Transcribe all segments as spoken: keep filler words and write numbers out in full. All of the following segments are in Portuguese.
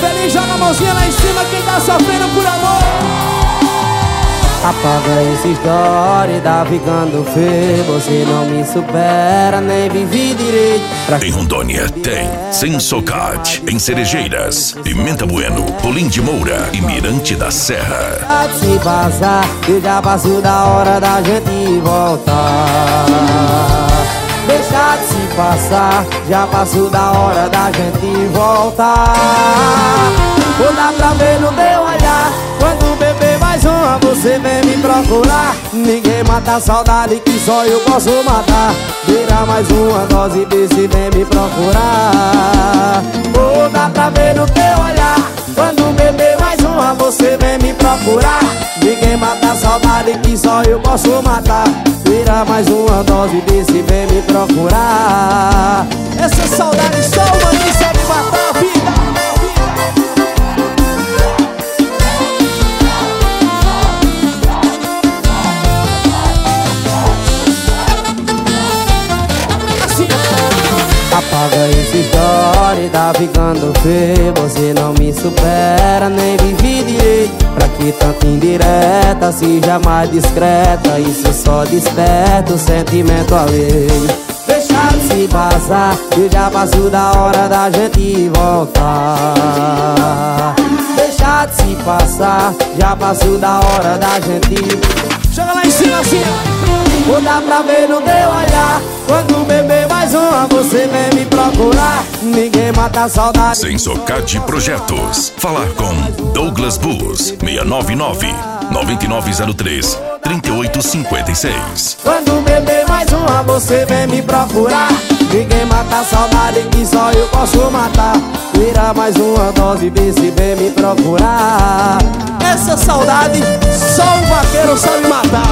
feliz, joga a mãozinha lá em cima. Quem tá sofrendo por amor, apaga essa história, tá ficando feio. Você não me supera, nem vivi direito. Em Rondônia tem Sensocat, em Cerejeiras, Pimenta Bueno, Polim de Moura e Mirante da Serra. Se passar, eu já passo da hora da gente voltar. Deixa de se passar, já passo da hora da gente voltar. Vou dar pra ver no teu olhar, quando beber mais uma você vem me procurar. Ninguém mata a saudade que só eu posso matar. Vira mais uma dose desse vem me procurar. Vou dar pra ver no teu olhar, quando beber mais uma você vem me procurar. Ninguém mata a saudade que só eu posso matar. Vira mais uma dose desse vem me procurar. essa saudade só uma vez sabe matar a vida. Apaga essa história, tá ficando feio. Você não me supera, nem vivi direito. Pra que tanta indireta, se jamais discreta? Isso só desperta o sentimento alheio. Deixa de se passar, eu já passo da hora da gente voltar. Deixa de se passar, já passo da hora da gente. Joga lá em cima assim. Vou dar pra ver no teu olhar, quando beber mais uma você vem me procurar. Ninguém mata a saudade. Sensocat Projetos. Falar com Douglas Bus. seis nove nove, nove nove zero três, três oito cinco seis. Quando beber mais uma você vem me procurar. Ninguém mata a saudade que só eu posso matar. Vira mais uma dose desse vem me procurar. Essa saudade só um vaqueiro sabe matar.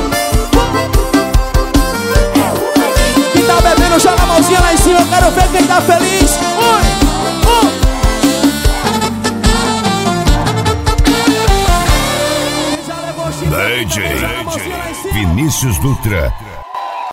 Quem tá bebendo joga a mãozinha lá em cima. Eu quero ver quem tá feliz. Um, um. D J Vinícius Dutra.